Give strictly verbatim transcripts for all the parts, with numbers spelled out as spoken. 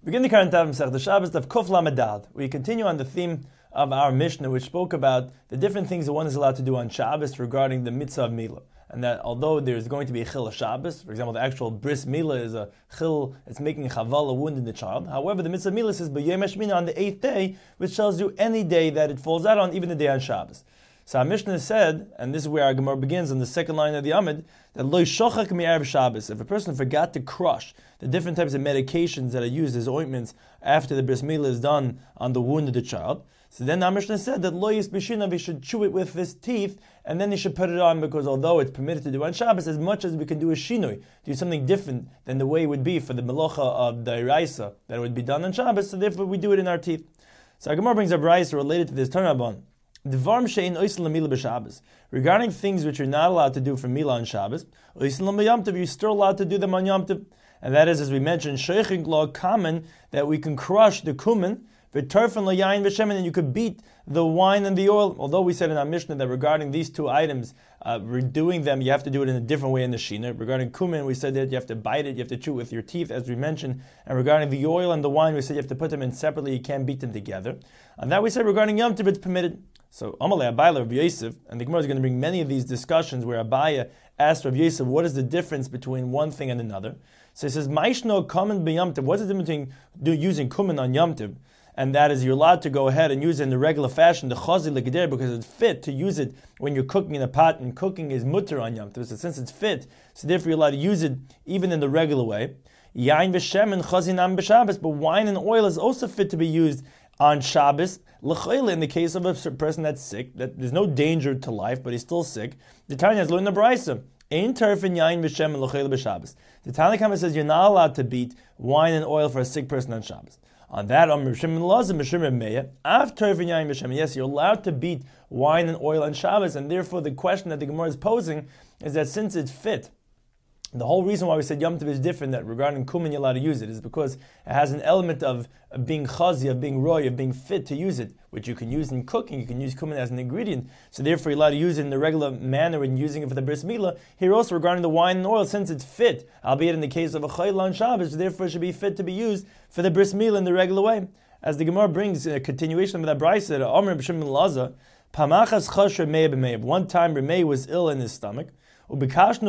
Begin the current Tav Masechta Shabbos of Kuf Lamed. We continue on the theme of our Mishnah, which spoke about the different things that one is allowed to do on Shabbos regarding the mitzvah of Milah. And that although there's going to be a chil of Shabbos, for example, the actual bris Milah is a chil, it's making a chaval, a wound in the child. However, the mitzvah of Milah says B'yom Hashmina on the eighth day, which tells you any day that it falls out on, even the day on Shabbos. So our Mishnah said, and this is where our Gemara begins on the second line of the Amid, that lo shochak mi'erev Shabbos. If a person forgot to crush the different types of medications that are used as ointments after the bris milah is done on the wound of the child, so then our Mishnah said that lo yis b'shinav, he should chew it with his teeth, and then he should put it on, because although it's permitted to do on Shabbos, as much as we can do a shinoi, do something different than the way it would be for the melacha of the iraisa that would be done on Shabbos, so therefore we do it in our teeth. So our Gemara brings a brayso related to this Tanabon. Regarding things which you're not allowed to do for Milah on Shabbos, you're still allowed to do them on Yom Tov. And that is, as we mentioned, sheiching law common, that we can crush the kumen, and you could beat the wine and the oil. Although we said in our Mishnah that regarding these two items, uh, redoing them, you have to do it in a different way in the Shina. Regarding kumen, we said that you have to bite it, you have to chew it with your teeth, as we mentioned. And regarding the oil and the wine, we said you have to put them in separately, you can't beat them together. And that we said regarding Yom Tov, it's permitted. So, Amalei Abayla Rav Yosef, and the Gemara is going to bring many of these discussions where Abaya asked Rav Yosef, what is the difference between one thing and another? So he says, Maishno kumen b'Yom Tov. What's the difference between do, using kumen on Yom Tov? And that is, you're allowed to go ahead and use it in the regular fashion, the chazi l'geder, because it's fit to use it when you're cooking in a pot, and cooking is mutter on Yom Tov. So since it's fit, so therefore you're allowed to use it even in the regular way. Yain v'shemen chazi nam b'Shabbos, but wine and oil is also fit to be used on Shabbos. L'chayla, in the case of a person that's sick, that there's no danger to life, but he's still sick. The Tanya has learned the Brisa. Ein terfin yain v'shem and l'chayla b'Shabbos. The Tanya Kama says you're not allowed to beat wine and oil for a sick person on Shabbos. On that, on Rishim Lazim, Rishim Meya, after terfin yain v'shem, yes, you're allowed to beat wine and oil on Shabbos, and therefore the question that the Gemara is posing is that since it's fit, the whole reason why we said Yom Tov is different, that regarding kumen you're allowed to use it, is because it has an element of, of being chazi, of being roy, of being fit to use it, which you can use in cooking. You can use kumen as an ingredient, so therefore you're allowed to use it in the regular manner in using it for the bris milah. Here also regarding the wine and oil, since it's fit, albeit in the case of a chayla on Shabbos, therefore it should be fit to be used for the bris milah in the regular way. As the Gemara brings a continuation of that brayso, Omer b'Shimon Laza, Pamachas chash Remei b'Mei. One time Remei was ill in his stomach. We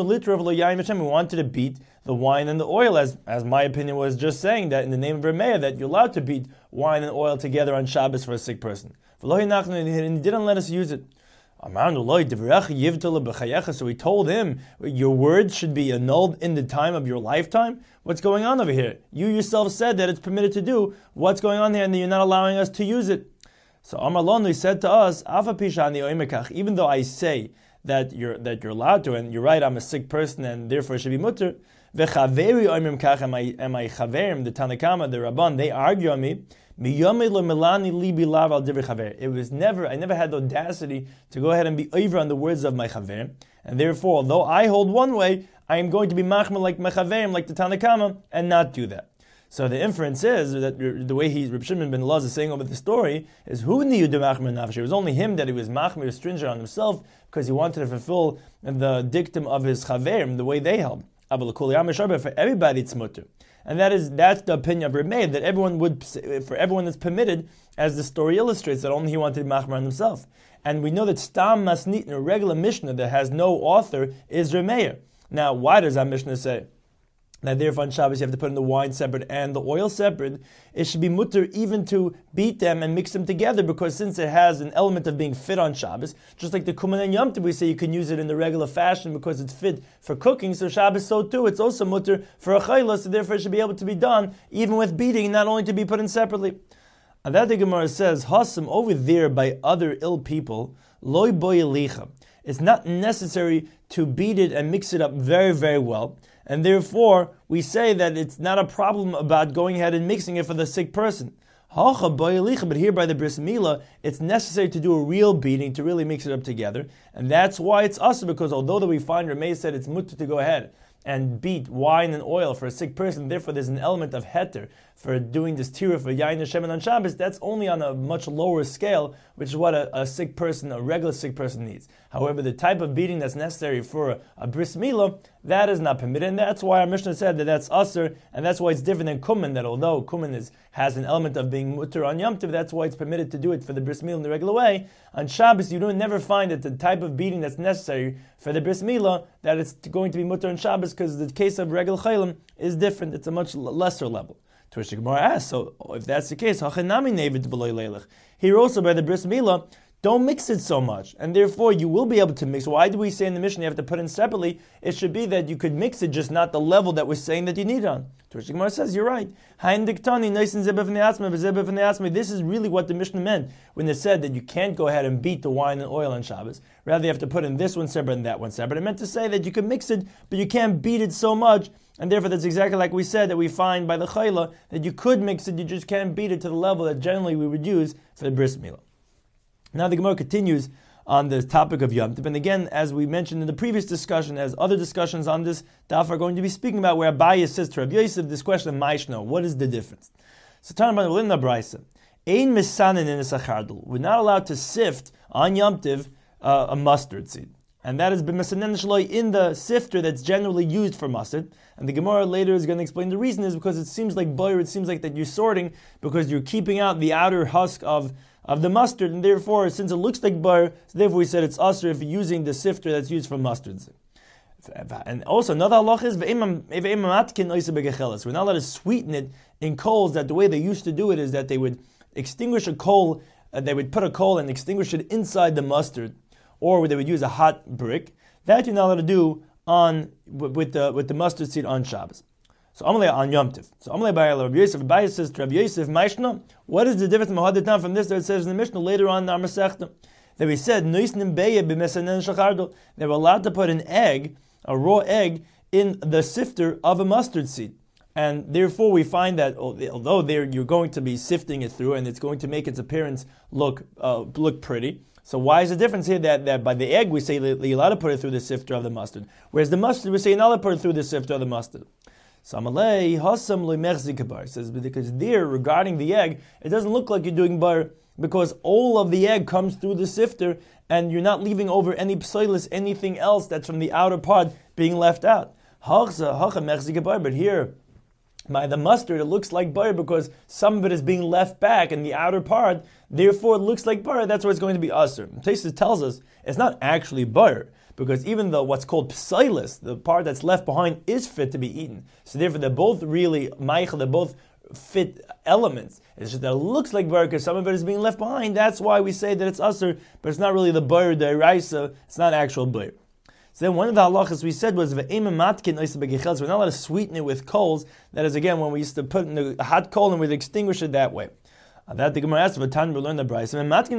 wanted to beat the wine and the oil, as as my opinion was just saying that in the name of Remeah, that you're allowed to beat wine and oil together on Shabbos for a sick person. And he didn't let us use it. So we told him, your words should be annulled in the time of your lifetime? What's going on over here? You yourself said that it's permitted to do. What's going on here, and you're not allowing us to use it? So Amar Lonu said to us, even though I say that you're that you're allowed to, and you're right, I'm a sick person, and therefore it should be mutter. V'chaveri oimrim kach, and my and my chaverim, the Tanakama, the Rabban, they argue on me. It was never, I never had the audacity to go ahead and be over on the words of my chaverim, and therefore, although I hold one way, I am going to be machmir like my chaverim, like the Tanakama, and not do that. So the inference is that the way he, Reb Shimon ben Elazar is saying over the story, is who knew the machmir nafshi? It was only him that he was machmir, stringent on himself, because he wanted to fulfill the dictum of his chaverim, the way they held. For everybody it's mutter. And that is, that's the opinion of Reb that everyone would, for everyone that's permitted, as the story illustrates, that only he wanted to be machmir on himself. And we know that stam masnit, in a regular Mishnah that has no author, is Reb. Now, why does that Mishnah say that therefore on Shabbos you have to put in the wine separate and the oil separate? It should be mutter even to beat them and mix them together, because since it has an element of being fit on Shabbos, just like the kumen and Yom Tov, we say you can use it in the regular fashion because it's fit for cooking, so Shabbos so too, it's also mutter for a chayla, so therefore it should be able to be done even with beating, not only to be put in separately. And that the Gemara says, Hasam, over there by other ill people, loy boy elicha. It's not necessary to beat it and mix it up very, very well. And therefore, we say that it's not a problem about going ahead and mixing it for the sick person. But here by the bris milah, it's necessary to do a real beating, to really mix it up together. And that's why it's us, because although that we find Rameh said it's mutter to go ahead and beat wine and oil for a sick person, therefore there's an element of heter for doing this tirah for yain and shemen on Shabbos, that's only on a much lower scale, which is what a, a sick person, a regular sick person needs. However, the type of beating that's necessary for a, a bris milah, that is not permitted, and that's why our Mishnah said that that's usher, and that's why it's different than kumen, that although kumen is, has an element of being mutter on Yom Tov, that's why it's permitted to do it for the bris milah in the regular way. On Shabbos, you don't never find that the type of beating that's necessary for the bris milah, that it's going to be mutter on Shabbos, because the case of regular chaylim is different, it's a much lesser level. Tush Gemara asks, so if that's the case, here also by the bris milah, don't mix it so much, and therefore you will be able to mix. Why do we say in the Mishnah you have to put in separately? It should be that you could mix it, just not the level that we're saying that you need it on. Tush Gemara says, you're right. This is really what the Mishnah meant when it said that you can't go ahead and beat the wine and oil on Shabbos. Rather, you have to put in this one separate and that one separate. It meant to say that you can mix it, but you can't beat it so much. And therefore, that's exactly like we said, that we find by the chayla, that you could mix it, you just can't beat it to the level that generally we would use for the bris milah. Now the Gemara continues on the topic of Yom Tov, and again, as we mentioned in the previous discussion, as other discussions on this daf are going to be speaking about, where Abaye says to Rabbi Yosef, this question of Maishno, what is the difference? So, talking about the Brisa, Ein misanin in a sachardel, we're not allowed to sift on Yom Tov uh, a mustard seed. And that has been mesanen shloi in the sifter that's generally used for mustard. And the Gemara later is going to explain the reason is because it seems like boyer, it seems like that you're sorting because you're keeping out the outer husk of, of the mustard, and therefore, since it looks like boyer, so therefore we said it's usher if you're using the sifter that's used for mustard. And also another halach is we're not allowed to sweeten it in coals. That the way they used to do it is that they would extinguish a coal, uh, they would put a coal and extinguish it inside the mustard, or they would use a hot brick. That you're not allowed to do on with the with the mustard seed on Shabbos. So Amalei on Yom Tov. So Amalei by Rabbi Yosef, Rabbi says to Rabbi Yosef, Maishna, what is the difference from this that it says in the Mishnah later on in our Masechta? That we said they were allowed to put an egg, a raw egg, in the sifter of a mustard seed. And therefore we find that although there you're going to be sifting it through and it's going to make its appearance look uh, look pretty. So why is the difference here that, that by the egg we say that you're allowed to put it through the sifter of the mustard, whereas the mustard we say you're not allowed to put it through the sifter of the mustard? Samalei hasam le'mechzikabar says because there regarding the egg it doesn't look like you're doing bar because all of the egg comes through the sifter and you're not leaving over any psoilus, anything else that's from the outer part being left out. But here, by the mustard, it looks like bar because some of it is being left back in the outer part. Therefore, it looks like bar. That's why it's going to be usher. Tosfos tells us it's not actually bar because even though what's called psoilus, the part that's left behind, is fit to be eaten. So therefore, they're both really meichel. They're both fit elements. It's just that it looks like bar because some of it is being left behind. That's why we say that it's usher, but it's not really the bar, the eraisa. It's not actual bar. So then one of the halachas we said was we're not allowed to sweeten it with coals. That is again when we used to put in a hot coal and we'd extinguish it that way. That the Gemara asks, but we learn the Brisa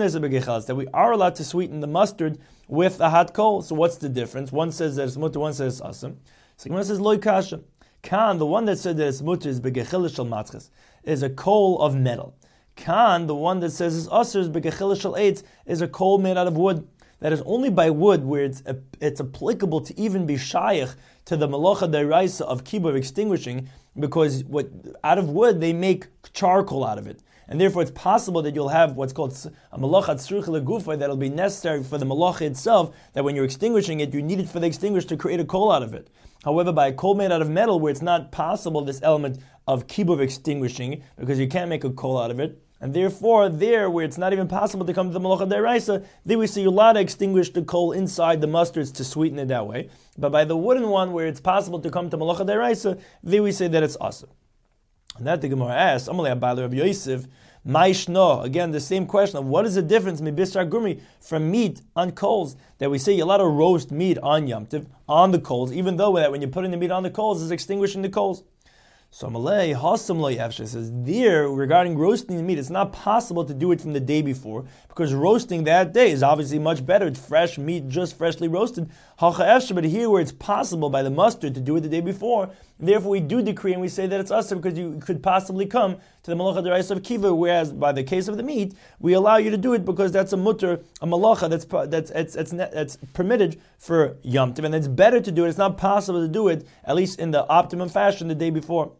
that we are allowed to sweeten the mustard with a hot coal. So what's the difference? One says that it's mutter, one says it's asam. So the Gemara says loy kasha. Kan, the one that said that it's mutter is begechilish shel matzches, is a coal of metal. Kan, the one that says it's asr is begechilish shel eitz, is a coal made out of wood. That is only by wood where it's it's applicable to even be shayach to the malacha deraisa of kibbur extinguishing, because what out of wood they make charcoal out of it, and therefore it's possible that you'll have what's called a malacha tzruch legufa that'll be necessary for the malacha itself. That when you're extinguishing it, you need it for the extinguisher to create a coal out of it. However, by a coal made out of metal, where it's not possible this element of kibbur extinguishing because you can't make a coal out of it. And therefore, there, where it's not even possible to come to the malacha deraisa, there we see you're allowed to extinguish the coal inside the mustards to sweeten it that way. But by the wooden one, where it's possible to come to malacha deraisa, there we say that it's awesome. And that the Gemara asks, Amalei Abaye Rabbi Yosef, Maishno, again the same question of what is the difference mibisar gurmi from meat on coals? That we say you're allowed to roast meat on Yom Tov, on the coals, even though that when you're putting the meat on the coals, it's extinguishing the coals. So Amalei Hasam Lo Yavshe says there regarding roasting the meat, it's not possible to do it from the day before because roasting that day is obviously much better. It's fresh meat, just freshly roasted. But here, where it's possible by the mustard to do it the day before, Therefore, we do decree and we say that it's usher because you could possibly come to the malacha d'oraisa of kiva. Whereas by the case of the meat, we allow you to do it because that's a mutter, a malacha that's that's it's, it's, that's permitted for Yom Tov, and it's better to do it. It's not possible to do it at least in the optimum fashion the day before.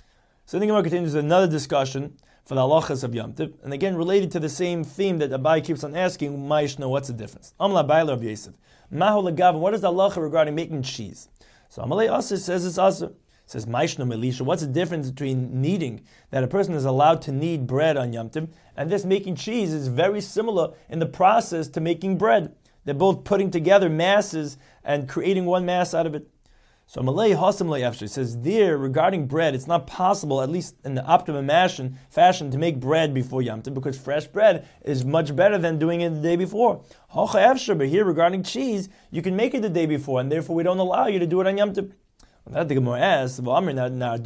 So the Gemara continues another discussion for the halachas of Yom Tov, and again related to the same theme that Abai keeps on asking. Ma'ishno, what's the difference? Amla Bailer of Yosef. Mahu legav. What is the halacha regarding making cheese? So Amalei Asa says it's Asa. Says Maishno Melisha. What's the difference between kneading, that a person is allowed to knead bread on Yom Tov, and this making cheese is very similar in the process to making bread. They're both putting together masses and creating one mass out of it. So Malay Hasam Le'efshe says there regarding bread, it's not possible, at least in the optimum fashion, fashion to make bread before Yom Tov, because fresh bread is much better than doing it the day before. Hocha Efshe, but here regarding cheese, you can make it the day before, and therefore we don't allow you to do it on Yom Tov. That the Gemara asks, but the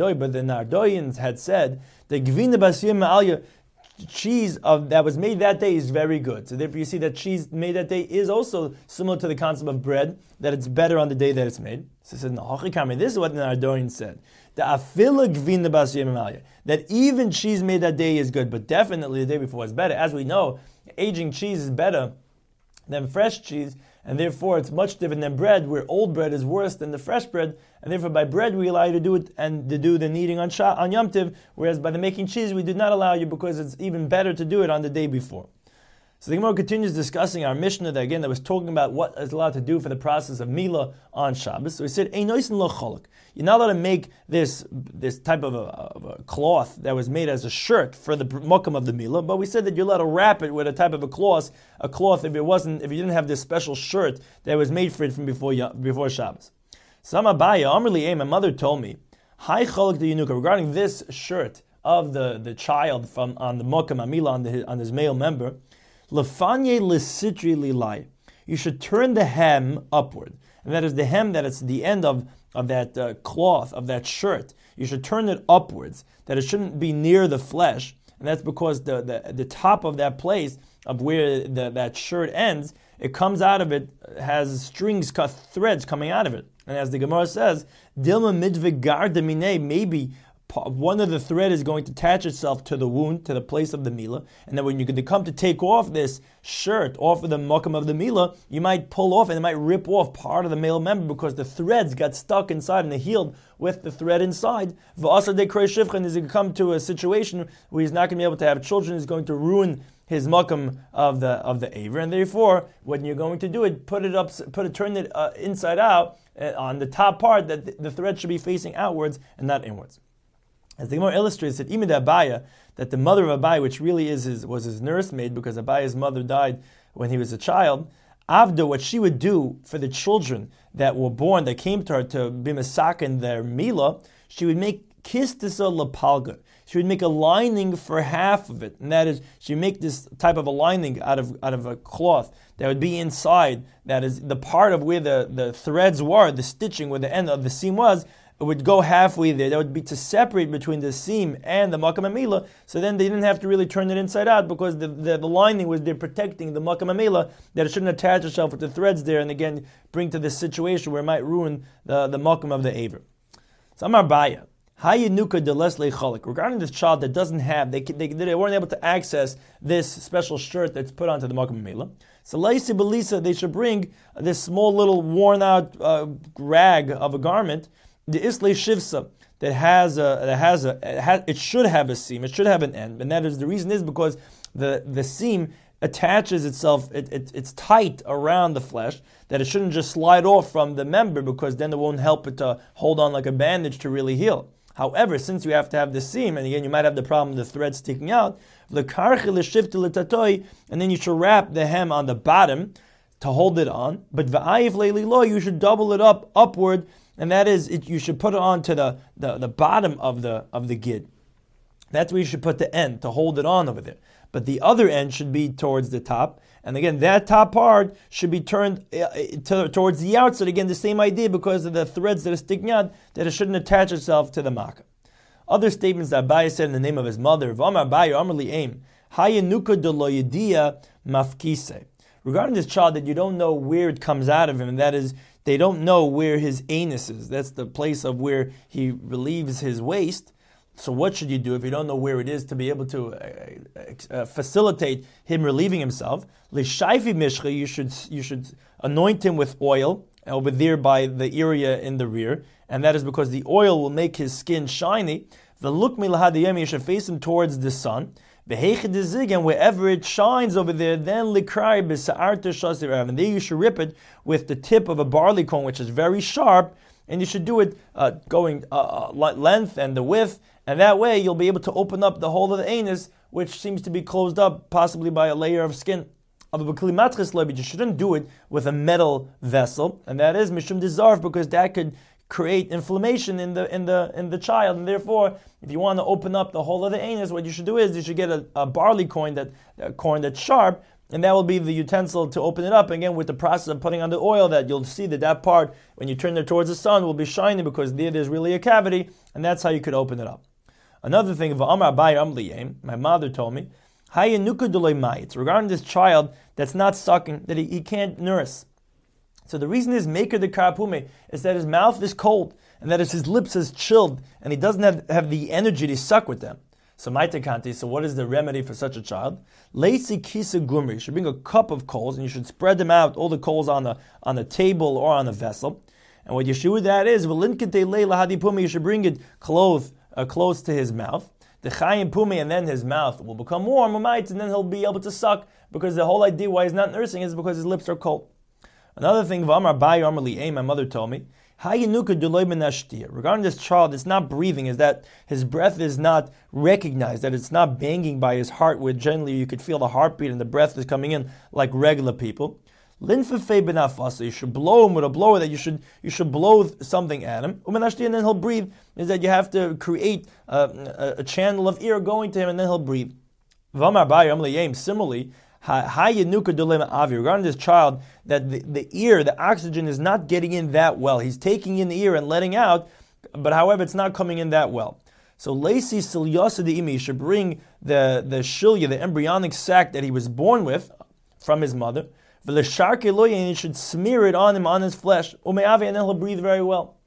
Nardoyans had said the Gvina Basiyim Ma'alya cheese of that was made that day is very good. So therefore you see that cheese made that day is also similar to the concept of bread, that it's better on the day that it's made. So it says, no, this is what the Nardoyan said. The Afila Gvina Basiyim Ma'alya, that even cheese made that day is good, but definitely the day before is better. As we know, aging cheese is better than fresh cheese, and therefore it's much different than bread, where old bread is worse than the fresh bread, and therefore by bread we allow you to do it and to do the kneading on Shah, on Yom Tov, whereas by the making cheese we do not allow you because it's even better to do it on the day before. So the Gemara continues discussing our Mishnah that again that was talking about what is allowed to do for the process of Mila on Shabbos. So he said, Einoisen lo cholok. You're not allowed to make this this type of a, of a cloth that was made as a shirt for the mukam of the Mila, but we said that you're allowed to wrap it with a type of a cloth, a cloth if it wasn't, if you didn't have this special shirt that was made for it from before before Shabbos. Sama Baya, Amrli, my mother told me, Hi cholok de Yenuka, regarding this shirt of the, the child from on the mukam Amila on the on his male member. Lefanye lisitri lilai. You should turn the hem upward, and that is the hem that is the end of of that uh, cloth of that shirt. You should turn it upwards, that it shouldn't be near the flesh, and that's because the the, the top of that place of where the, that shirt ends, it comes out of it has strings, cut threads coming out of it, and as the Gemara says, Dilma midve garda mine, maybe one of the thread is going to attach itself to the wound, to the place of the Mila, and then when you come to take off this shirt off of the mukam of the Mila, you might pull off and it might rip off part of the male member because the threads got stuck inside and they healed with the thread inside. V'asar de krei shivchan is going to come to a situation where he's not going to be able to have children, he's going to ruin his mukam of the of the aver, and therefore when you're going to do it, put it up, put it, turn it uh, inside out uh, on the top part, that the, the thread should be facing outwards and not inwards. As the Gemara illustrates that even the Abaya, that the mother of Abaya, which really is his, was his nursemaid because Abaya's mother died when he was a child, Avda, what she would do for the children that were born, that came to her to be Masak in their Mila, she would make kistisa lapalga. She would make a lining for half of it, and that is, she would make this type of a lining out of out of a cloth that would be inside, that is the part of where the, the threads were, the stitching where the end of the seam was, it would go halfway there. That would be to separate between the seam and the makam amila. So then they didn't have to really turn it inside out because the, the, the lining was there protecting the makam amila, that it shouldn't attach itself with the threads there and again bring to this situation where it might ruin the, the makam of the aver. So Amar Baya, Hayenuka de Leslie Chalik. Regarding this child that doesn't have, they, they they weren't able to access this special shirt that's put onto the makam amila. So Laisi Belisa, they should bring this small little worn out uh, rag of a garment, the Islay Shivsa, that has a that has a it, has, it should have a seam, it should have an end, and that is the reason is because the, the seam attaches itself, it, it it's tight around the flesh, that it shouldn't just slide off from the member because then it won't help it to hold on like a bandage to really heal. However, since you have to have the seam, and again you might have the problem of the thread sticking out, and then you should wrap the hem on the bottom to hold it on, but you should double it up upward. And that is, it, you should put it on to the, the, the bottom of the of the gid. That's where you should put the end to hold it on over there. But the other end should be towards the top. And again, that top part should be turned uh, to, towards the outside. Again, the same idea because of the threads that are sticking out, that it shouldn't attach itself to the makkah. Other statements that Abaye said in the name of his mother, V'amar Abaye, Amrli Aim, Hayenuka de lo yediya mafkise. Regarding this child that you don't know where it comes out of him, and that is, they don't know where his anus is. That's the place of where he relieves his waste. So what should you do if you don't know where it is to be able to uh, uh, facilitate him relieving himself? L'shaifi mishcha, you should you should anoint him with oil over there by the area in the rear, and that is because the oil will make his skin shiny. The look milahadiyem, you should face him towards the sun. And wherever it shines over there, then likrai b'sa'arta shasir, and there you should rip it with the tip of a barley cone, which is very sharp, and you should do it uh, going uh, length and the width. And that way, you'll be able to open up the hole of the anus, which seems to be closed up, possibly by a layer of skin. But you shouldn't do it with a metal vessel, and that is mishum dezarv, because that could create inflammation in the in the in the child, and therefore, if you want to open up the hole of the anus, what you should do is you should get a, a barley corn that a corn that's sharp, and that will be the utensil to open it up. Again, with the process of putting on the oil, that you'll see that that part, when you turn it towards the sun, will be shiny because there there's really a cavity, and that's how you could open it up. Another thing, my mother told me, regarding this child that's not sucking, that he, he can't nurse. So the reason is, maker the karapume, is that his mouth is cold, and that is his lips is chilled, and he doesn't have, have the energy to suck with them. So maitakanti, so what is the remedy for such a child? Leisi kisa gumri, you should bring a cup of coals, and you should spread them out, all the coals on a, on a table or on a vessel. And what you should do with that is, you should bring it close, uh, close to his mouth. The chayim pumi, and then his mouth will become warm, and then he'll be able to suck, because the whole idea why he's not nursing is because his lips are cold. Another thing, my mother told me, regarding this child, it's not breathing, is that his breath is not recognized, that it's not banging by his heart, where generally you could feel the heartbeat and the breath is coming in like regular people. You should blow him with a blower, that you should you should blow something at him, and then he'll breathe. Is that you have to create a, a, a channel of air going to him, and then he'll breathe. Similarly, regarding this child, that the, the ear, the oxygen is not getting in that well. He's taking in the ear and letting out, but however, it's not coming in that well. So Lacey Silyasa the Imi should bring the, the shilya, the embryonic sac that he was born with from his mother, and he should smear it on him, on his flesh, and then he'll breathe very well.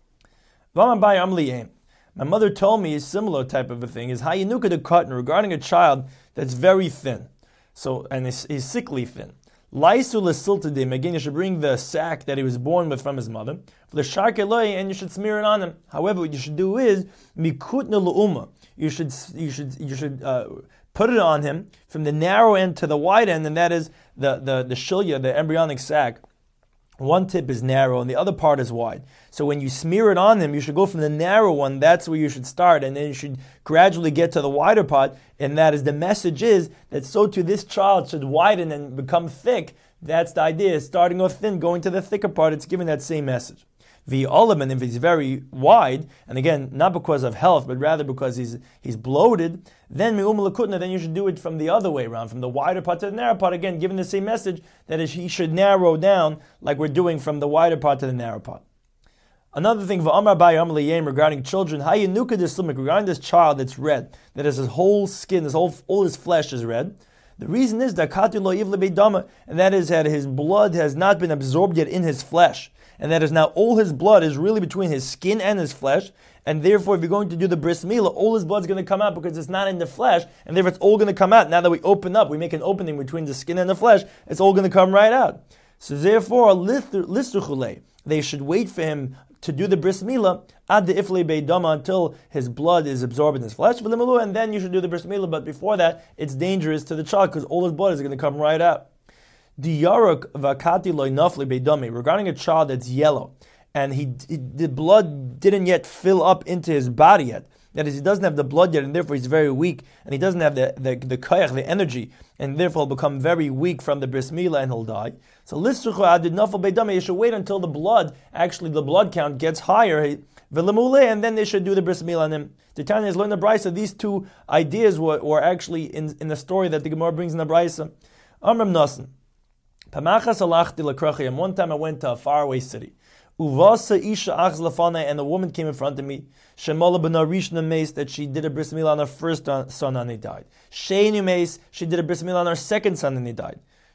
My mother told me a similar type of a thing, is hayanuka the cotton, regarding a child that's very thin. So, and he's, he's sickly thin. Laisu lesiltadim, again, you should bring the sack that he was born with from his mother, and you should smear it on him. However, what you should do is, mikutna le'uma, you should, you should, you should uh, put it on him from the narrow end to the wide end, and that is the, the, the shilya, the embryonic sac. One tip is narrow and the other part is wide. So when you smear it on him, you should go from the narrow one, that's where you should start, and then you should gradually get to the wider part, and that is the message is that so too this child should widen and become thick. That's the idea, starting off thin, going to the thicker part, it's giving that same message. The olam, if he's very wide, and again, not because of health, but rather because he's he's bloated, then then you should do it from the other way around, from the wider part to the narrow part, again, giving the same message that he should narrow down like we're doing from the wider part to the narrow part. Another thing, regarding children, regarding this child that's red, that is his whole skin, his whole all his flesh is red. The reason is that and that is that his blood has not been absorbed yet in his flesh. And that is now all his blood is really between his skin and his flesh, and therefore if you're going to do the bris milah, all his blood's going to come out because it's not in the flesh, and therefore it's all going to come out. Now that we open up, we make an opening between the skin and the flesh, it's all going to come right out. So therefore, they should wait for him to do the bris milah ad the ifle beidama until his blood is absorbed in his flesh, and then you should do the bris milah. But before that, it's dangerous to the child because all his blood is going to come right out. Regarding a child that's yellow, and he, he the blood didn't yet fill up into his body yet. That is, he doesn't have the blood yet, and therefore he's very weak, and he doesn't have the the the koyach, the energy, and therefore he'll become very weak from the bris milah and he'll die. So you should wait until the blood, actually the blood count gets higher, and then they should do the bris milah on him. The Tanya has learned the brisa. These two ideas were, were actually in, in the story that the Gemara brings in the brisa. Amram Nasan. One time I went to a faraway city. Uvasa isha achz lafana, and a woman came in front of me. Shemola b'na rishna meis, that she did a bris milah on her first son and he died. Sheinu meis, she did a bris milah on her second son and he died.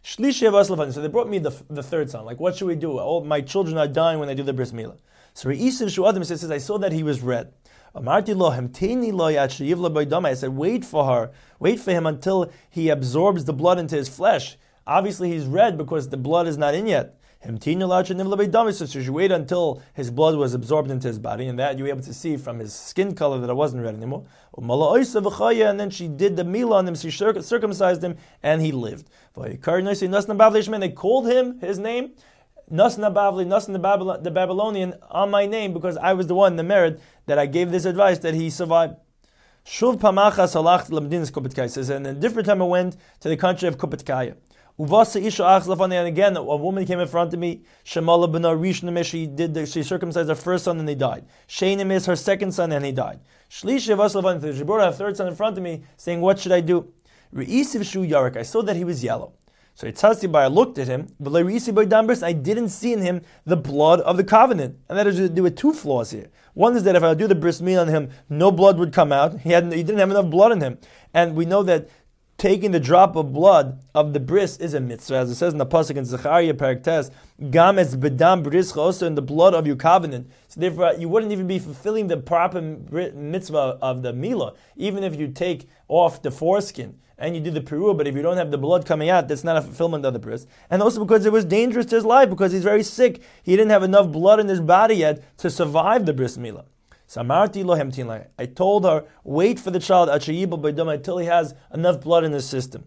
Shlishi Vaslafan. So they brought me the, the third son. Like, what should we do? All my children are dying when they do the bris milah. So Re'isiv Shu'adim says, I saw that he was red. Amarti lo hemteni lo yatshiyiv lo b'ydama. I said, wait for her, wait for him until he absorbs the blood into his flesh. Obviously, he's red because the blood is not in yet. Hemteni lo yatshiyiv lo b'ydama. So you wait until his blood was absorbed into his body, and that you were able to see from his skin color that it wasn't red anymore. And then she did the milah on him, she circumcised him, and he lived. They called him his name. Nasna Bavli, Nasna the Babylonian, on my name, because I was the one, the merit, that I gave this advice that he survived. Shuv Pamachas Halach Lamdinis Kupitkaya says, and a different time I went to the country of Kupitkaya. Uvasa Isha Achlafani, and again, a woman came in front of me. Shemala B'na Rishna, she did the, she circumcised her first son and he died. Sheinim is her second son and he died. Shlish Vaslafani, she brought her third son in front of me, saying, what should I do? Re'isiv Shu Yarik, I saw that he was yellow. So I looked at him, but I didn't see in him the blood of the covenant. And that is to do with two flaws here. One is that if I do the bris milah on him, no blood would come out. He had he didn't have enough blood in him. And we know that taking the drop of blood of the bris is a mitzvah. As it says in the pasuk in Zechariah Perek Tes, Gametz bedam brischa, also in the blood of your covenant. So therefore, you wouldn't even be fulfilling the proper mitzvah of the milah, even if you take off the foreskin and you do the peruah, but if you don't have the blood coming out, that's not a fulfillment of the bris. And also because it was dangerous to his life, because he's very sick. He didn't have enough blood in his body yet to survive the bris milah. Samarti lo hemtin. I told her, wait for the child until he has enough blood in his system.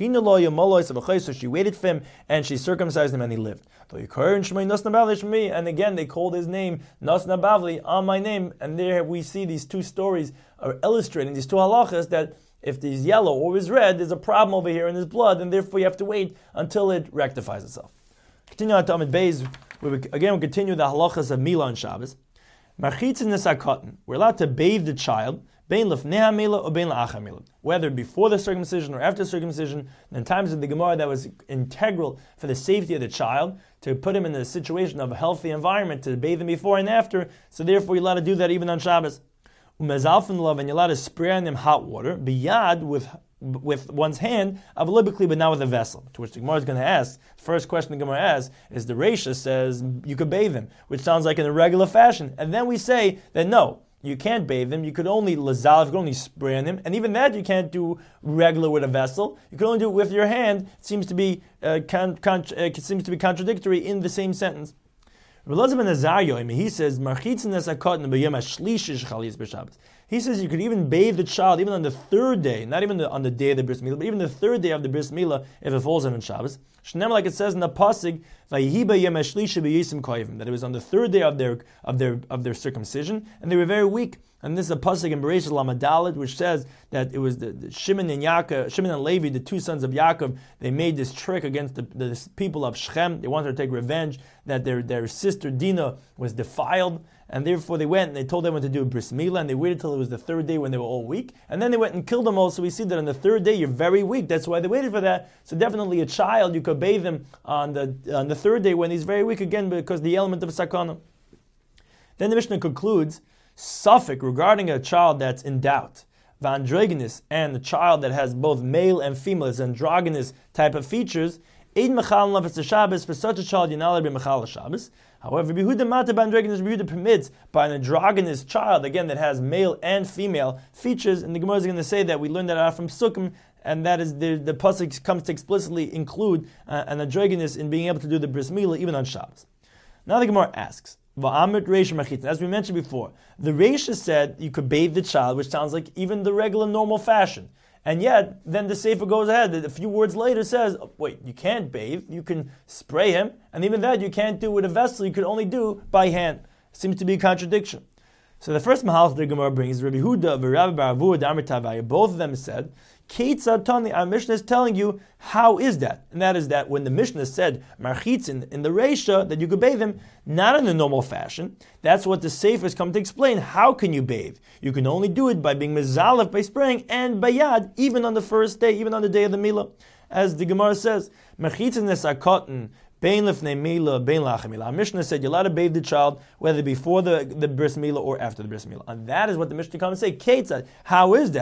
So she waited for him, and she circumcised him, and he lived. And again, they called his name Nasna Bavli, on my name. And there we see these two stories are illustrating, these two halachas, that if he's yellow or he's red, there's a problem over here in his blood, and therefore you have to wait until it rectifies itself. Continue on to Amid Beis. Again, we continue the halachas of Milah and Shabbos. We're allowed to bathe the child, whether before the circumcision or after circumcision. In times of the Gemara, that was integral for the safety of the child, to put him in a situation of a healthy environment, to bathe him before and after. So therefore, you're allowed to do that even on Shabbos. And you're allowed to spray on him hot water, biyad, with with one's hand, avlibically, but not with a vessel. To which the Gemara is going to ask, the first question the Gemara asks is, the Reisha says you could bathe him, which sounds like in a regular fashion. And then we say that no, you can't bathe him, you could only lazal, you could only spray on him, and even that you can't do regular with a vessel. You can only do it with your hand. It seems to be uh, con- con- uh, it seems to be contradictory in the same sentence. He says, he says you could even bathe the child even on the third day, not even the, on the day of the bris milah, but even the third day of the bris milah if it falls on Shabbos. Like it says in the pasuk, that it was on the third day of their of their of their circumcision, and they were very weak. And this is a pasuk in Bereshit Lamadalid, which says that it was the, the Shimon and Yaakov, Shimon and Levi, the two sons of Yaakov. They made this trick against the, the people of Shechem. They wanted to take revenge that their their sister Dinah was defiled, and therefore they went and they told them what to do bris milah, and they waited till it was the third day when they were all weak, and then they went and killed them all. So we see that on the third day you're very weak. That's why they waited for that. So definitely a child, you could bathe him on the on the third day when he's very weak again, because the element of sakana. Then the Mishnah concludes, Suffolk regarding a child that's in doubt, androgynous, and a child that has both male and female, it's androgynous type of features, Eid Mechal Nafas Shabbos, for such a child you're not allowed to be Mechal Shabbos. However, Behuda Mata Bandrogynous, Behuda permits by an androgynous child, again that has male and female features, and the Gemara is going to say that we learned that out from Sukkim, and that is the the pasuk comes to explicitly include uh, an androgynous in being able to do the bris milah even on Shabbos. Now the Gemara asks, as we mentioned before, the Reisha said you could bathe the child, which sounds like even the regular normal fashion. And yet, then the Sefer goes ahead, a few words later says, oh, wait, you can't bathe, you can spray him, and even that you can't do with a vessel, you could only do by hand. Seems to be a contradiction. So the first Mahalach the Gemara brings, Rabbi Huda and Rabbi Baravua Damar Tavaya, both of them said, Ketzad Tani, our Mishnah is telling you, how is that? And that is that when the Mishnah said, Marchitzin, in the Reisha, that you could bathe him, not in the normal fashion, that's what the Sefer has come to explain. How can you bathe? You can only do it by being mezalef, by spraying, and by yad, even on the first day, even on the day of the Milah. As the Gemara says, Marchitzin nesakotin, Bein lefnei milah, bein lachem milah. Our Mishnah said you're allowed to bathe the child whether before the, the bris milah or after the bris milah. And that is what the Mishnah comes and say. Ketzad, how is that?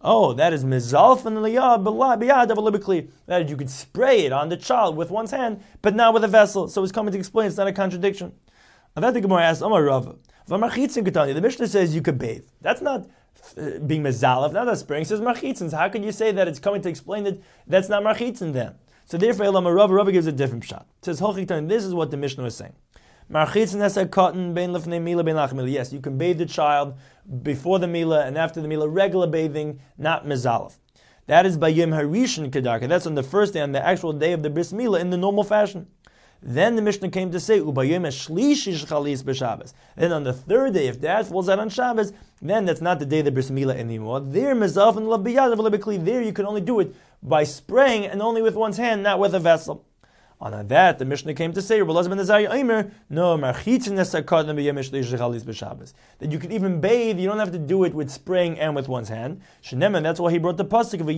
Oh, that is mizalfen liyad b'yad b'libikli. That is, you could spray it on the child with one's hand, but not with a vessel. So he's coming to explain it's not a contradiction. And that the Gemara asks, Omar Rava, the Mishnah says you could bathe. That's not uh, being mezalef, not that spraying. It says marchitzin. How can you say that it's coming to explain that that's not marchitzin then? So therefore, Omar Rava, Rava gives a different shot. It says, this is what the Mishnah is saying. Marchitzin has a cotton, bein lefnei mila, bein lach mila. Yes, you can bathe the child before the mila and after the mila, regular bathing, not mezalef. That is by Yom Harishan Kedarka. That's on the first day, on the actual day of the bris mila, in the normal fashion. Then the Mishnah came to say, Ubayom Shlishi Shachalis b'Shabbos. Then on the third day, if that falls out on Shabbos, then that's not the day of the bris milah anymore. There, mezalef and labiyad v'lebekli. There, you can only do it by spraying and only with one's hand, not with a vessel. On that, the Mishnah came to say, no, that you could even bathe, you don't have to do it with spraying and with one's hand. That's why he brought the pasuk of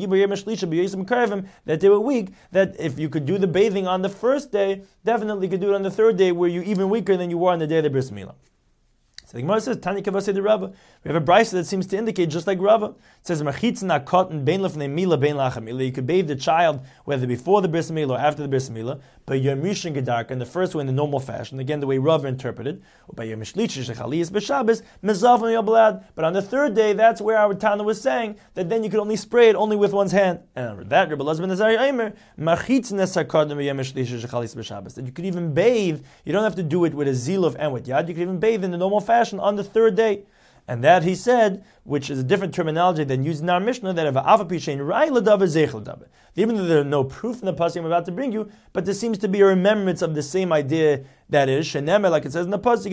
that they were weak, that if you could do the bathing on the first day, definitely you could do it on the third day, where you're even weaker than you were on the day of the bris milah. So the Gemara says, Tani Kavase de Rava. We have a brisa that seems to indicate just like Rava. It says, Machitzna cotton bein lefnei mila bein lachem mila. You could bathe the child whether before the bris milah or after the bris milah. By Yom Rishon Gedarka, in the first way in the normal fashion, again the way Rava interpreted. By Yom Shlishi Shechaliyas b'Shabbos mezalef yoblad. But on the third day, that's where our Tana was saying that then you could only spray it only with one's hand. And on that, Rabbi Elazar ben Azariah Aimer, Machitzna cotton by Yom Shlishi Shechaliyas b'Shabbos. That you could even bathe. You don't have to do it with a ziluf and with yad. You could even bathe in the normal fashion on the third day. And that he said, which is a different terminology than used in our Mishnah, that of avapishain rai ladav zeichel davar. Even though there's no proof in the pasuk I'm about to bring you, but there seems to be a remembrance of the same idea, that is shenemer, like it says in the pasuk,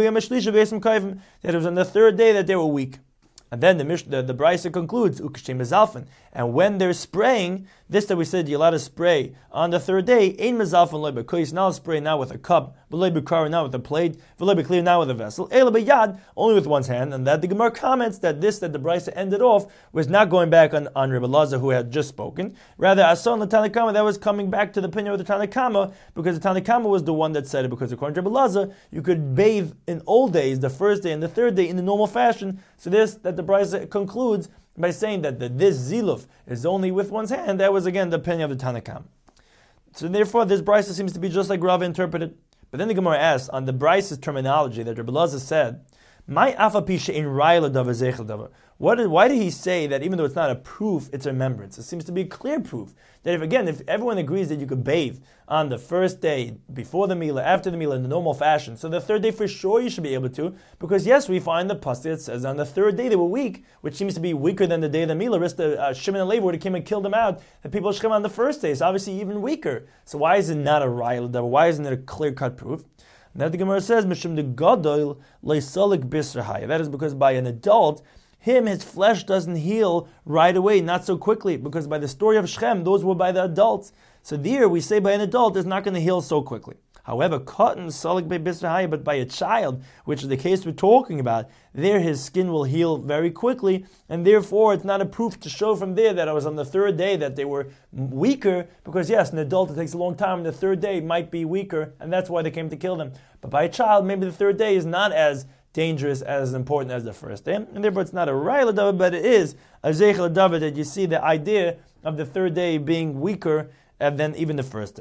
that it was on the third day that they were weak. And then the Mishnah, the, the Brisa concludes, ukashem mezalfen. And when they're spraying, this that we said you're allowed to spray on the third day, ein mezalfen loy b'kois, not spray now with a cup, v'loy b'kar, not with a plate, v'loy b'klir, not with a vessel, ela b'yad, only with one's hand. And that the Gemara comments that this that the Brisa ended off was not going back on, on Rabbi Elazar who had just spoken. Rather, Asan the Tanna Kama, that was coming back to the opinion of the Tanna Kama, because the Tanna Kama was the one that said it, because according to Rabbi Elazar, you could bathe in old days, the first day and the third day, in the normal fashion. So this, that the Brisa concludes by saying that the, this ziluf is only with one's hand. That was again the opinion of the Tanna Kama. So therefore, this Brisa seems to be just like Rava interpreted. But then the Gemara asks on the Brisa's terminology that Rabbi Elazar said, "My afapisha in rayla davar zeichel davar." What did, why did he say that even though it's not a proof, it's a remembrance? It seems to be a clear proof that if again, if everyone agrees that you could bathe on the first day, before the Mila, after the Mila, in the normal fashion, so the third day for sure you should be able to, because yes, we find the pasuk that says on the third day they were weak, which seems to be weaker than the day of the Mila. Risk the uh, Shimon and Levi would have came and killed them out. The people of Shechem on the first day is obviously even weaker. So why is it not a rayla davar? Why isn't it a clear-cut proof? Now the Gemara says, "Mishum de gadol leisolik bisrahaya." That is because by an adult, him, his flesh doesn't heal right away, not so quickly, because by the story of Shechem, those were by the adults. So there, we say by an adult, it's not going to heal so quickly. However, cotton, solik by bisrahaya, but by a child, which is the case we're talking about, there his skin will heal very quickly, and therefore it's not a proof to show from there that it was on the third day that they were weaker, because yes, an adult, it takes a long time, and the third day might be weaker, and that's why they came to kill them. But by a child, maybe the third day is not as dangerous, as important as the first day, and therefore it's not a rayla davar, but it is a zeichel davar, that you see the idea of the third day being weaker than even the first day.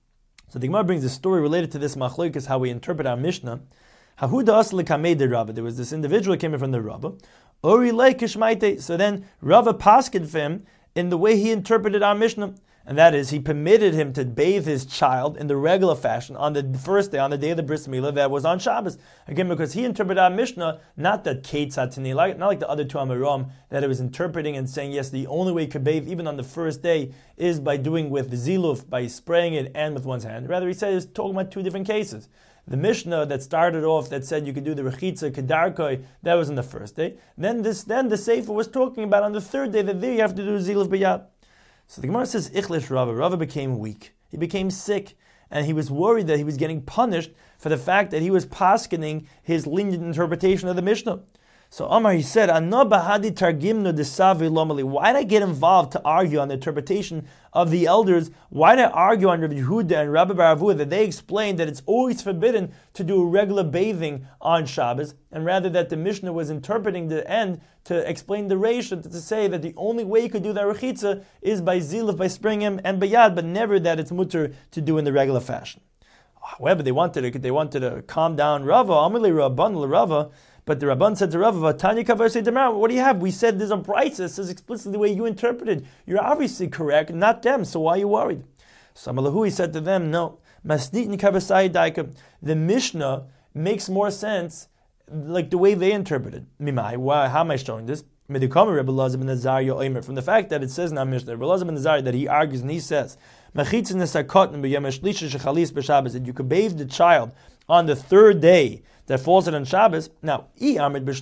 So the Gemara brings a story related to this machlokes, how we interpret our Mishnah. Hahuda asle kamei de Rava. There was this individual who came in from the Rava. Ori leikishmaite. So then Rava pasked for him in the way he interpreted our Mishnah. And that is, he permitted him to bathe his child in the regular fashion on the first day, on the day of the bris milah that was on Shabbos. Again, because he interpreted our Mishnah, not that Ketzatini, like not like the other two Amoram, that it was interpreting and saying, yes, the only way you could bathe even on the first day is by doing with ziluf, by spraying it and with one's hand. Rather, he said he was talking about two different cases. The Mishnah that started off that said you could do the rechitza kedarkoi, that was on the first day. Then this, then the Sefer was talking about on the third day that there you have to do ziluf b'yad. So the Gemara says, Ichlish Rava. Rava became weak. He became sick. And he was worried that he was getting punished for the fact that he was paskening his lenient interpretation of the Mishnah. So Amar, he said, Anna bahadi targimnu desavi lomali. Why did I get involved to argue on the interpretation of the elders? Why did I argue on Rabbi Yehuda and Rabbi Baravua that they explained that it's always forbidden to do regular bathing on Shabbos, and rather that the Mishnah was interpreting the end to explain the Reish, to, to say that the only way you could do the rechitza is by ziluf, by springim, and bayad, but never that it's mutter to do in the regular fashion. However, they wanted to, they wanted to calm down Rava, Amrli Rabban Rava. But the Rabban said to Rava, Tanya Kavar Demar, what do you have? We said there's a brayso that says explicitly the way you interpreted. You're obviously correct, not them, so why are you worried? So Amalahu, he said to them, no, the Mishnah makes more sense like the way they interpreted. Mimai, why, how am I showing this? From the fact that it says in our Mishnah, Rabbi Elazar ben Azariah, that he argues and he says, that you could bathe the child on the third day that falls on Shabbos. Now, now, if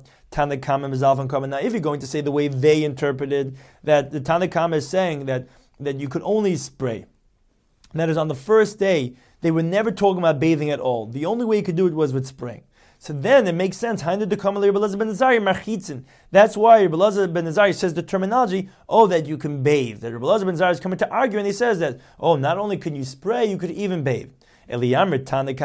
you're going to say the way they interpreted, that the Tanakama is saying that, that you could only spray, and that is on the first day, they were never talking about bathing at all. The only way you could do it was with spraying. So then it makes sense. That's why Rabbi Elazar ben Azariah says the terminology, oh, that you can bathe. That Rabbi Elazar ben Azariah is coming to argue, and he says that, oh, not only can you spray, you could even bathe. But if you're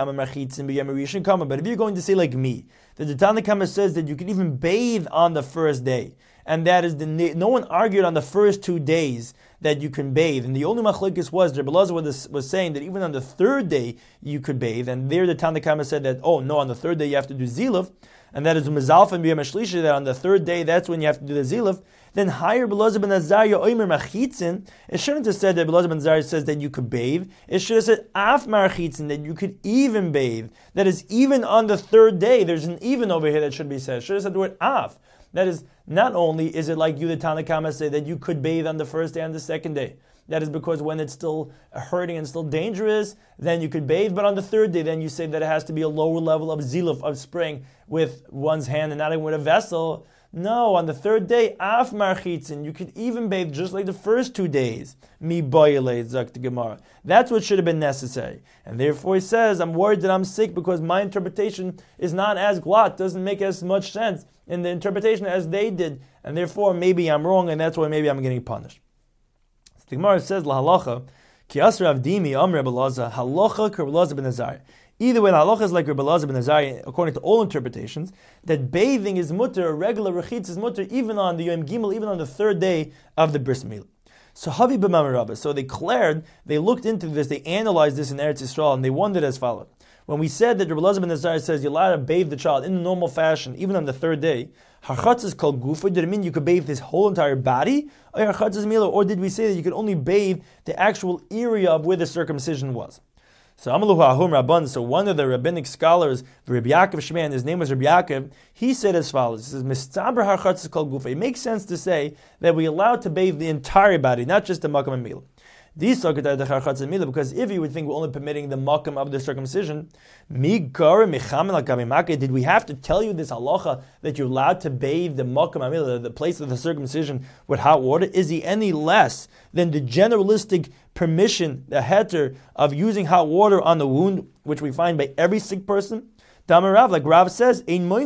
going to say like me, that the Tanakama says that you can even bathe on the first day, and that is the no one argued on the first two days that you can bathe, and the only machlokes was Rabbi Elazar was, was saying that even on the third day you could bathe, and there the Tanakama said that, oh no, on the third day you have to do ziluf, and that is mezalfa and b'yom hashlishi, that on the third day that's when you have to do the ziluf. Then higher Rabbi Elazar ben Azariah oimer machitzin. It shouldn't have said that Rabbi Elazar ben Azariah says that you could bathe. It should have said af marchitzin, that you could even bathe. That is even on the third day. There's an even over here that should be said. It should have said the word af. That is, not only is it like you, the Tanakama, say that you could bathe on the first day and the second day. That is because when it's still hurting and still dangerous, then you could bathe. But on the third day, then you say that it has to be a lower level of ziluf, of spraying with one's hand and not even with a vessel. No, on the third day, af marchitzin, you could even bathe just like the first two days. Mi boyle zak the Gemara. That's what should have been necessary. And therefore he says, I'm worried that I'm sick because my interpretation is not as glot, doesn't make as much sense in the interpretation as they did. And therefore maybe I'm wrong, and that's why maybe I'm getting punished. So the Gemara says, La halacha, ki asra avdimi am Rabbi Elazar, halacha ka Rabbi Elazar ben Azariah. Either way, the halacha is like Rabbi Elazar ben Azariah, according to all interpretations, that bathing is mutter, a regular rechitz is mutter, even on the Yom Gimel, even on the third day of the Bris Milah. So Havi b'mam Rabbah. So they declared, they looked into this, they analyzed this in Eretz Yisrael, and they wondered as follows. When we said that Rabbi Elazar ben Azariah says you're allowed to bathe the child in the normal fashion, even on the third day, harchatz is called gufa. Did it mean you could bathe his whole entire body? Or harchatz is mila? Or did we say that you could only bathe the actual area of where the circumcision was? So Amaluhu Ahum Rabban, so one of the rabbinic scholars, Rabbi Yaakov Shmein, his name was Rabbi Yaakov, he said as follows, he says, Mistaber harchatz is called gufa. It makes sense to say that we allowed to bathe the entire body, not just the makam and mila. These because if you would think we're only permitting the makam of the circumcision, did we have to tell you this halacha that you're allowed to bathe the makam, the place of the circumcision, with hot water? Is he any less than the generalistic permission, the heter of using hot water on the wound, which we find by every sick person? Damarav, like Rav says,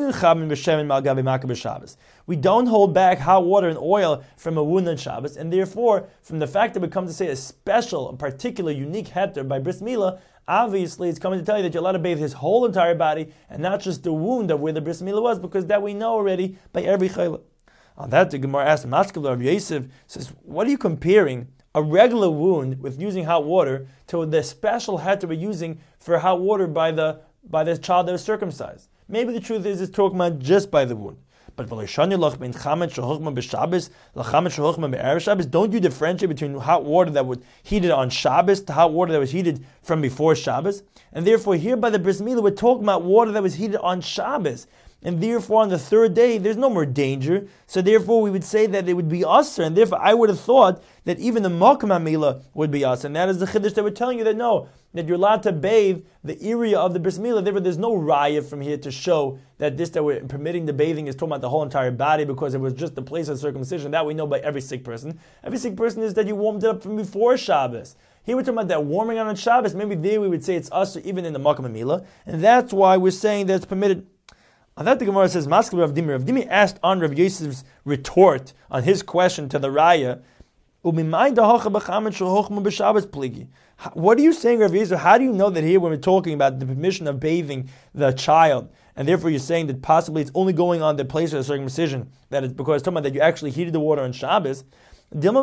we don't hold back hot water and oil from a wound on Shabbos, and therefore, from the fact that we come to say a special, a particular, unique heter by Bris Milah, obviously it's coming to tell you that you're allowed to bathe his whole entire body, and not just the wound of where the Bris Milah was, because that we know already by every chayla. On that, the Gemara asked Maskevler of Yosef, says, what are you comparing a regular wound with using hot water to the special heter we're using for hot water by the by the child that was circumcised? Maybe the truth is it's talking about just by the wound. But don't you differentiate between hot water that was heated on Shabbos to hot water that was heated from before Shabbos? And therefore here by the Bris Milah we're talking about water that was heated on Shabbos. And therefore on the third day there's no more danger. So therefore we would say that it would be usher. And therefore I would have thought that even the makam milah would be usher. And that is the chiddush that we're telling you that no, that you're allowed to bathe the area of the Bris Milah. Therefore there's no raya from here to show that this that we're permitting the bathing is talking about the whole entire body because it was just the place of circumcision. That we know by every sick person. Every sick person is that you warmed it up from before Shabbos. Here we're talking about that warming on Shabbos. Maybe there we would say it's usher even in the makam milah. And that's why we're saying that it's permitted. On that the Gemara says, Maskil Rav Dimi. Rav Dimi asked on Rav Yosef's retort on his question to the Raya, what are you saying, Rav Yosef? How do you know that here when we're talking about the permission of bathing the child, and therefore you're saying that possibly it's only going on the place of the circumcision, that it's because it's talking about that you actually heated the water on Shabbos? Maybe their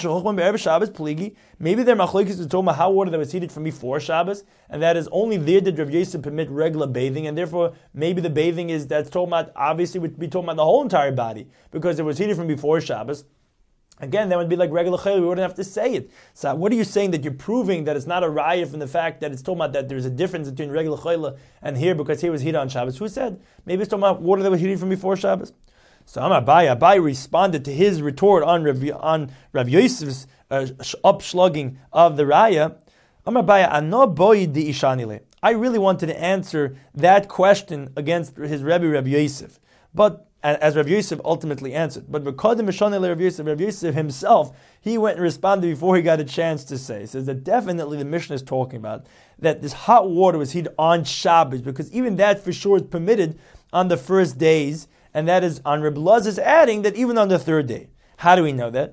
machlokes is talking about how water that was heated from before Shabbos, and that is only there did Rav Yosef permit regular bathing, and therefore maybe the bathing is that's talking about, obviously would be talking about the whole entire body, because it was heated from before Shabbos. Again, that would be like regular chayla. We wouldn't have to say it. So, what are you saying that you're proving that it's not a raya from the fact that it's talking about that there's a difference between regular chayla and here because here was heated on Shabbos? Who said? Maybe it's talking about water that was heated from before Shabbos. So, Amar Abaye, Abaye responded to his retort on Rav, on Rav Yosef's uh, upslugging of the raya. Amar Abaye, Ano boy di ishanile. I really wanted to answer that question against his Rebbe Rav Yosef, but as Rav Yosef ultimately answered. But Rav Yosef, Rav Yosef himself, he went and responded before he got a chance to say. He says that definitely the Mishnah is talking about that this hot water was heated on Shabbos, because even that for sure is permitted on the first days, and that is on Reb Elazar adding that even on the third day. How do we know that?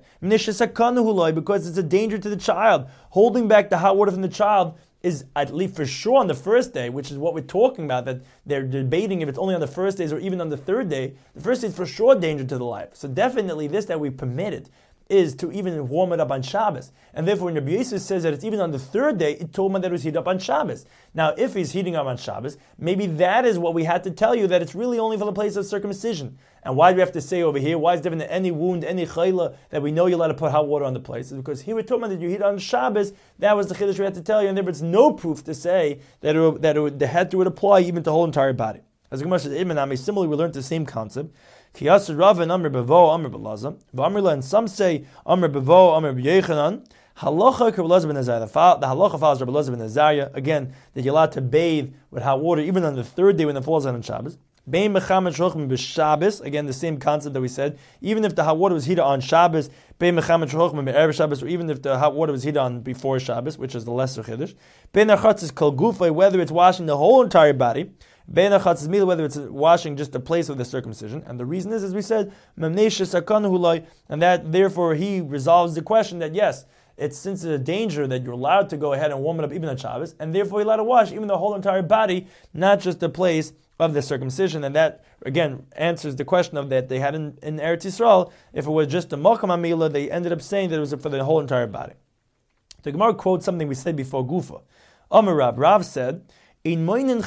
Because it's a danger to the child. Holding back the hot water from the child is at least for sure on the first day, which is what we're talking about, that they're debating if it's only on the first days or even on the third day. The first day is for sure danger to the life. So definitely this that we permitted is to even warm it up on Shabbos. And therefore when Rabbi Yosef says that it's even on the third day, it told him that it was heated up on Shabbos. Now if he's heating up on Shabbos, maybe that is what we had to tell you, that it's really only for the place of circumcision. And why do we have to say over here, why is it different than any wound, any chayla, that we know you're allowed to put hot water on the place? It's because here we're talking about that you heat on Shabbos, that was the chiddush we had to tell you, and therefore it's no proof to say that it would, that it would, the heter would apply even to the whole entire body. As the Gemara says, similarly we learned the same concept. Kiyas and Amr Bevo, Amr Belazar. V'Amrila, and some say Amr Bevo, Amr B'Yechanan. Halacha Rabbi ben Azariah. The halacha follows Rabbi ben Azariah again that you're allowed to bathe with hot water even on the third day when it falls out on Shabbos. Bein mechamed shochem b'Shabbos. Again, the same concept that we said. Even if the hot water was heated on Shabbos, bein mechamed shochem b'erev Shabbos, or even if the hot water was heated on before Shabbos, which is the lesser chiddush. Bein achatz is kol gufay, whether it's washing the whole entire body. Bein achatz is mila, whether it's washing just the place of the circumcision. And the reason is, as we said, memneisha sakanu hulai, and that therefore he resolves the question that yes, it's since it's a danger that you're allowed to go ahead and warm it up even on Shabbos, and therefore you're allowed to wash even the whole entire body, not just the place of the circumcision. And that again answers the question of that they had in, in Eretz Yisrael. If it was just a Makam Amila, they ended up saying that it was for the whole entire body. The Gemara quotes something we said before, Gufa. Amar Rav, Rav said, we don't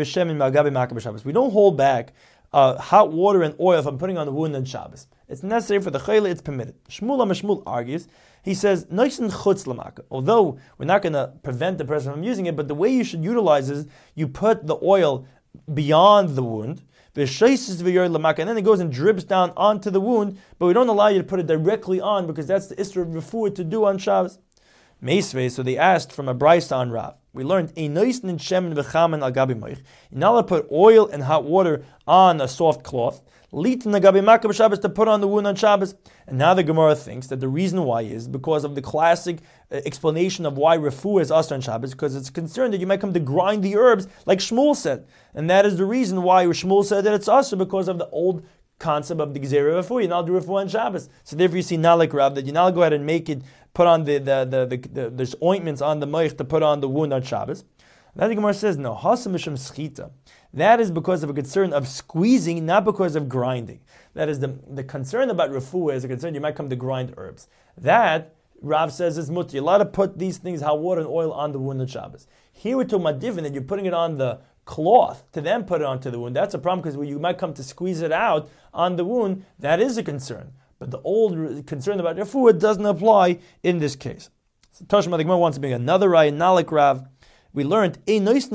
hold back uh, hot water and oil from putting on the wound on Shabbos. It's necessary for the chayla, it's permitted. Shmuel Amashmuel argues, he says, although we're not going to prevent the person from using it, but the way you should utilize is you put the oil beyond the wound, and then it goes and drips down onto the wound, but we don't allow you to put it directly on because that's the Isra of Refuah to do on Shabbos. Meisvei, so they asked from a Brisa on Rav. We learned you're not allowed to put oil and hot water on a soft cloth. To put on the wound on Shabbos. And now the Gemara thinks that the reason why is because of the classic explanation of why refuah is asur on Shabbos, because it's concerned that you might come to grind the herbs, like Shmuel said. And that is the reason why Shmuel said that it's asur, because of the old concept of the Gezerah refuah. You now do refuah on Shabbos. So therefore you see now like Rav, that you now go ahead and make it, put on the, the, the, the, the there's ointments on the moich to put on the wound on Shabbos. Then the Gemara says, no, hasa mishum schita. That is because of a concern of squeezing, not because of grinding. That is the, the concern about refuah is a concern you might come to grind herbs. That, Rav says, is mutter. You're allowed to put these things, hot water and oil, on the wound on Shabbos. Here we're talking about different, that you're putting it on the cloth to then put it onto the wound. That's a problem because you might come to squeeze it out on the wound. That is a concern. But the old concern about refuah doesn't apply in this case. So Tashma the Gemara wants to bring another raya, Nalik Rav. We learned here it's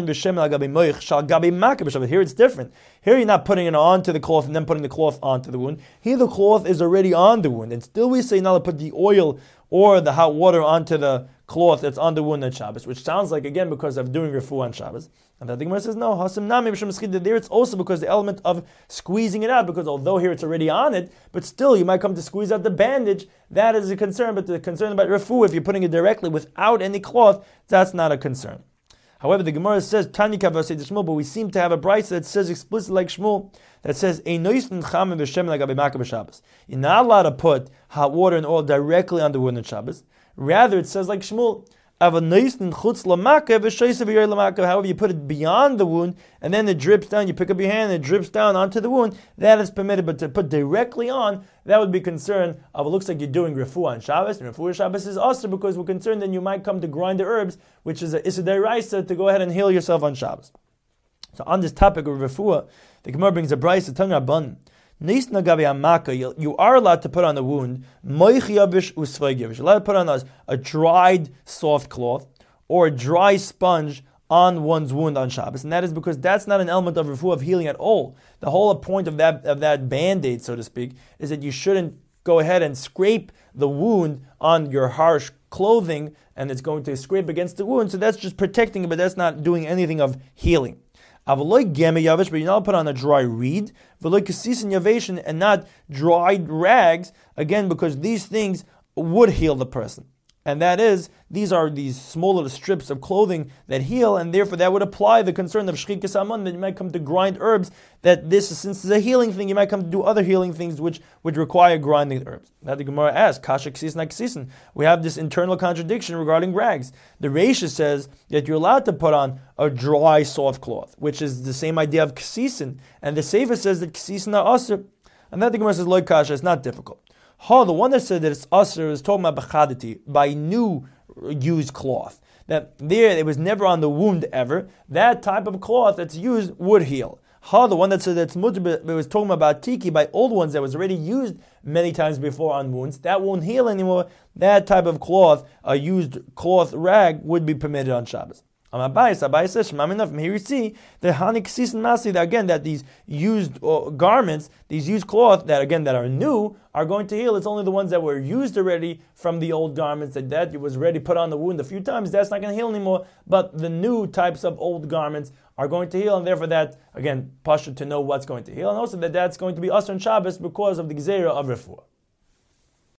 different. Here you're not putting it onto the cloth and then putting the cloth onto the wound. Here the cloth is already on the wound, and still we say now to put the oil or the hot water onto the cloth that's on the wound on Shabbos, which sounds like again because of doing refuah on Shabbos. And the Gemara says no, hasim nami b'shem. There it's also because the element of squeezing it out, because although here it's already on it, but still you might come to squeeze out the bandage. That is a concern. But the concern about refuah, if you're putting it directly without any cloth, that's not a concern. However, the Gemara says Tanya Kavasei to Shmuel, but we seem to have a brayso that says explicitly like Shmuel that says Einoisen Chamin v'Shem lagabe Makah b'Shabbos. You're not allowed to put hot water and oil directly on the wound on Shabbos. Rather, it says like Shmuel. However, you put it beyond the wound, and then it drips down. You pick up your hand, and it drips down onto the wound. That is permitted, but to put directly on, that would be concerned of. It looks like you're doing refuah on Shabbos, and refuah Shabbos is also because we're concerned that you might come to grind the herbs, which is a issa d'oraisa to go ahead and heal yourself on Shabbos. So on this topic of refuah, the Gemara brings a brayso Tanya Rabbanan. You are allowed to put on the wound you're allowed to put on a, a dried soft cloth or a dry sponge on one's wound on Shabbos, and that is because that's not an element of refuah, of healing at all. The whole point of that of that band-aid, so to speak, is that you shouldn't go ahead and scrape the wound on your harsh clothing, and it's going to scrape against the wound, so that's just protecting it, but that's not doing anything of healing. But you're not put on a dry reed, and not dried rags, again, because these things would heal the person. And that is, these are these small little strips of clothing that heal, and therefore that would apply the concern of shchikas hamon, that you might come to grind herbs, that this, since it's a healing thing, you might come to do other healing things which would require grinding herbs. Now the Gemara asks, kasha ksisin ksisin. We have this internal contradiction regarding rags. The Reisha says that you're allowed to put on a dry, soft cloth, which is the same idea of ksisin, and the Sefer says that ksisin are asr. And that the Gemara says, loy kasha, it's not difficult. Ha, the one that said that it's asr is talking about b'chadati, by new used cloth. That there, it was never on the wound ever. That type of cloth that's used would heal. Ha, the one that said that's mutter, it was talking about tiki, by old ones that was already used many times before on wounds. That won't heal anymore. That type of cloth, a used cloth rag, would be permitted on Shabbos. Abayis, Abayis says, from here you see the hanik ksisin masi, that again, that these used uh, garments, these used cloth that again that are new, are going to heal. It's only the ones that were used already from the old garments that that was already put on the wound a few times. That's not going to heal anymore. But the new types of old garments are going to heal, and therefore that again, pasha to know what's going to heal, and also that that's going to be asr on Shabbos because of the gzeira of refuah.